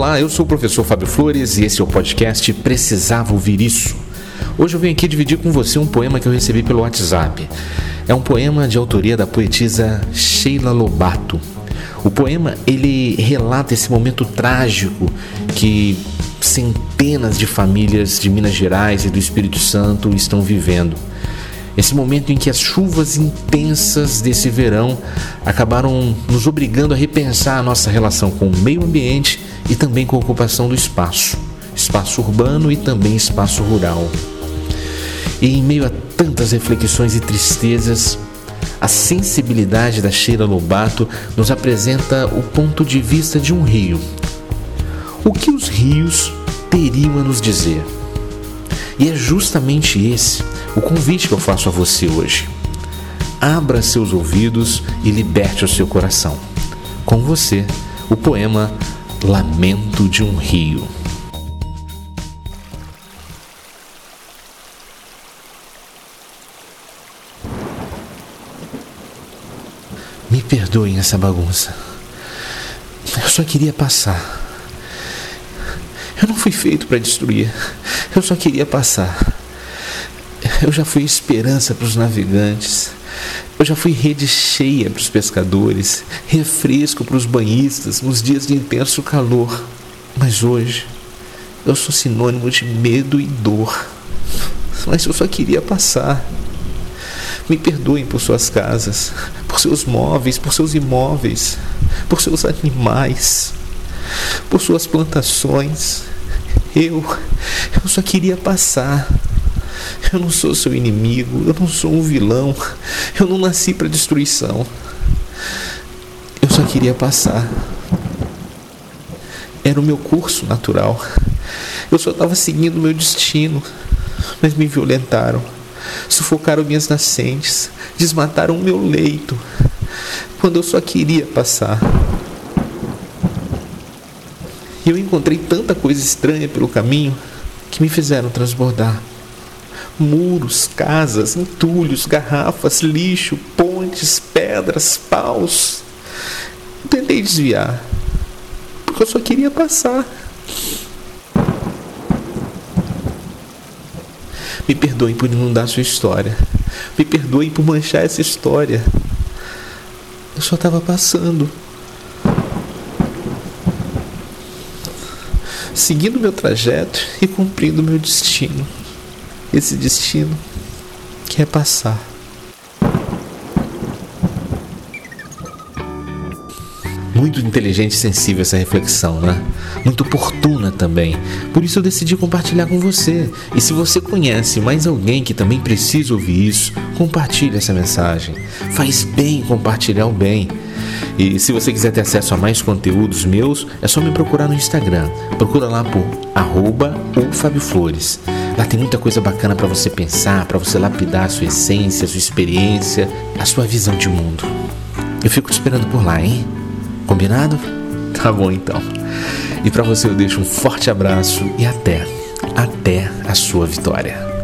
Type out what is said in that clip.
Olá, eu sou o professor Fábio Flores e esse é o podcast Precisava Ouvir Isso. Hoje eu venho aqui dividir com você um poema que eu recebi pelo WhatsApp. É um poema de autoria da poetisa Sheila Lobato. O poema, ele relata esse momento trágico que centenas de famílias de Minas Gerais e do Espírito Santo estão vivendo. Esse momento em que as chuvas intensas desse verão acabaram nos obrigando a repensar a nossa relação com o meio ambiente e também com a ocupação do espaço urbano e também espaço rural. E em meio a tantas reflexões e tristezas, a sensibilidade da Sheila Lobato nos apresenta o ponto de vista de um rio. O que os rios teriam a nos dizer? E é justamente esse o convite que eu faço a você hoje. Abra seus ouvidos e liberte o seu coração. Com você, o poema Lamento de um Rio. Me perdoem essa bagunça. Eu só queria passar. Eu não fui feito para destruir. Eu só queria passar. Eu já fui esperança para os navegantes. Eu já fui rede cheia para os pescadores, refresco para os banhistas nos dias de intenso calor. Mas hoje eu sou sinônimo de medo e dor. Mas eu só queria passar. Me perdoem por suas casas, por seus móveis, por seus imóveis, por seus animais, por suas plantações. Eu só queria passar. Eu não sou seu inimigo, eu não sou um vilão, eu não nasci para destruição. Eu só queria passar. Era o meu curso natural. Eu só estava seguindo o meu destino, mas me violentaram, sufocaram minhas nascentes, desmataram o meu leito, quando eu só queria passar. E eu encontrei tanta coisa estranha pelo caminho que me fizeram transbordar. Muros, casas, entulhos, garrafas, lixo, pontes, pedras, paus. Eu tentei desviar, porque eu só queria passar. Me perdoem por inundar sua história. Me perdoem por manchar essa história. Eu só estava passando, seguindo meu trajeto e cumprindo meu destino. Esse destino que é passar. Muito inteligente e sensível essa reflexão, né? Muito oportuna também. Por isso eu decidi compartilhar com você. E se você conhece mais alguém que também precisa ouvir isso, compartilhe essa mensagem. Faz bem compartilhar o bem. E se você quiser ter acesso a mais conteúdos meus, é só me procurar no Instagram. Procura lá por @oFabioFlores. Lá tem muita coisa bacana para você pensar, para você lapidar a sua essência, a sua experiência, a sua visão de mundo. Eu fico te esperando por lá, hein? Combinado? Tá bom então. E para você eu deixo um forte abraço e até a sua vitória.